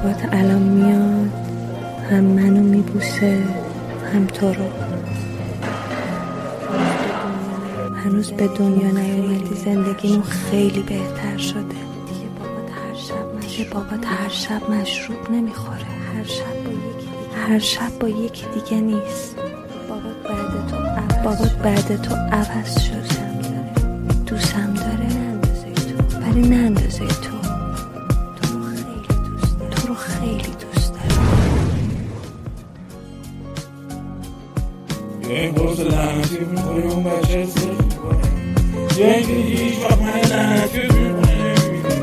بابات الان میاد، هم منو میبوسه هم تو رو. هنوز به دنیا نیومدی، زندگیمون خیلی بهتر شده دیگه. بابات هر شب مشروب نمیخوره، هر شب با یکی دیگه نیست. بابات بعد تو عوض شده، دوستم داره ولی نه اندازه تو. تو رو خیلی دوست داره. یا این قرص لعنتی رو میخوریم اون بچه رو صرف میکنیم، یا این که دیگه هیچ وقت من لعنتی رو میکنیم.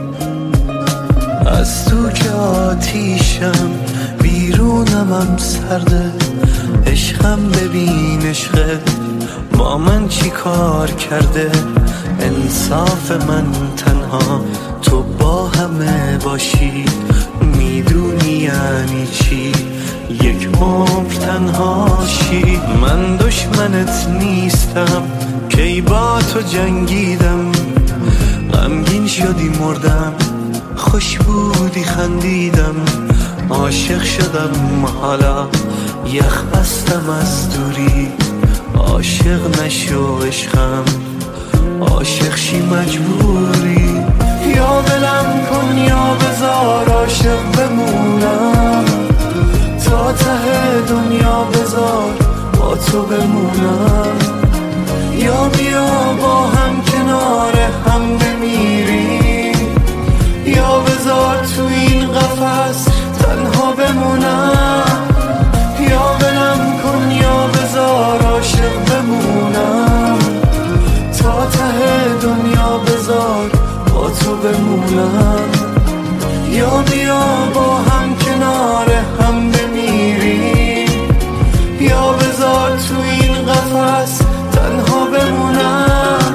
از تو که آتیشم بیرونم هم سرده، عشقم ببین عشقه با من چی کار کرده. انصاف من تنها تو با همه باشی، میدونی یعنی چی یک عمر تنهاشی. من دشمنت نیستم کی با تو جنگیدم، غمگین شدی مردم خوش بودی خندیدم. عاشق شدم حالا یخ بستم از دوری، عاشق نشو عشقم عاشق شی مجبوری. یا ولم کن یا بذار عاشق بمونم، تا ته دنیا بذار با تو بمونم. یا بیا با هم کنار هم بمیریم، یا بذار تو این قفس تنها بمونم. یا ولم کن یا بذار عاشق بمونم، تا ته دنیا بذار با تو بمونم. یا بیا با هم کنار هم بمیریم، یا بذار تو این قفس تنها بمونم.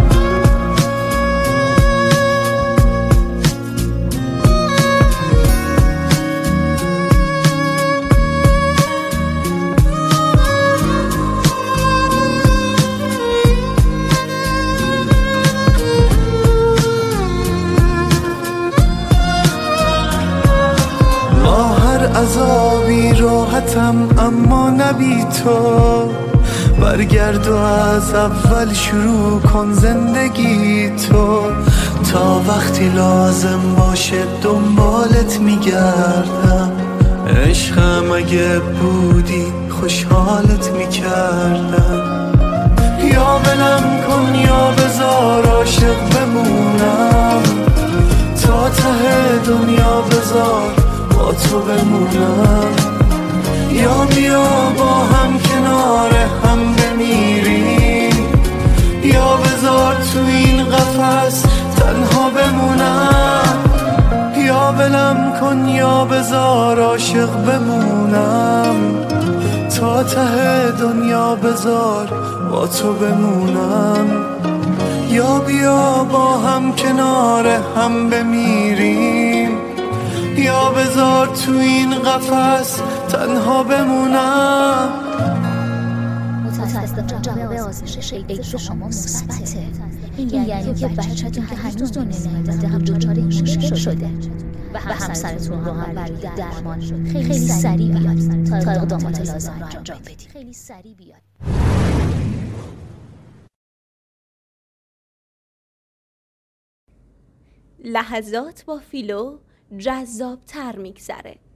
عذابی راحتم اما نبی تو، برگرد و از اول شروع کن زندگی تو. تا وقتی لازم باشه دنبالت میگردم، عشقم اگه بودی خوشحالت میکردم. یا ولم کن یا بذار عاشق بمونم، تا ته دنیا بذار با تو بمونم. یا بیا با هم کنار هم بمیریم، یا بذار تو این قفس تنها بمونم. یا ولم کن یا بذار عاشق بمونم، تا ته دنیا بذار با تو بمونم. یا بیا با هم کنار هم بمیریم، یا بذار تو این قفس تنها بمونم. متاسفم جواب آزمایش ایدز شما مثبته. این یعنی که بچه‌تون که هنوز دنیا نیامده هم دچار این مشکل شده و همسرتون رو هم برای درمان خیلی سریع بیاد تا اقدامات لازم رو انجام بدید. خیلی سریع بیاد. لحظات با فیلو جذاب تر میگذره.